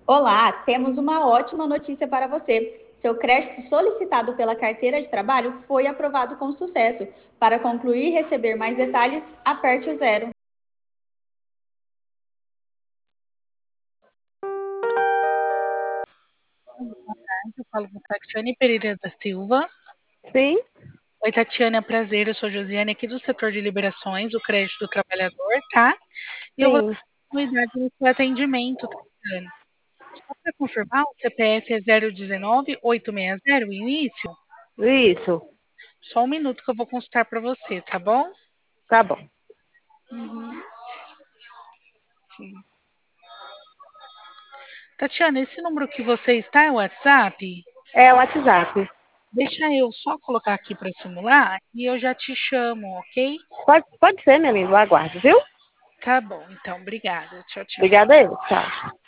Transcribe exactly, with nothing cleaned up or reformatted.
Olá, temos uma ótima notícia para você. Seu crédito solicitado pela carteira de trabalho foi aprovado com sucesso. Para concluir e receber mais detalhes, aperte o zero. Eu falo com Tatiane Pereira da Silva. Sim, Oi, Tatiana, prazer. Eu sou Josiane, aqui do setor de liberações, do crédito do trabalhador, tá? E eu vou dar sim. continuidade no seu atendimento, Tatiane. Só para confirmar, o C P F é zero um nove oito seis zero, o início? Isso, Só um minuto que eu vou consultar para você, tá bom? tá bom. Uhum. Sim. Tatiana, esse número que você está é o WhatsApp? É o WhatsApp. Deixa eu só colocar aqui para simular e eu já te chamo, ok? Pode, pode ser, meu amigo, aguardo, viu? Tá bom, então, obrigada. Tchau, tchau. Obrigada a ele, tchau.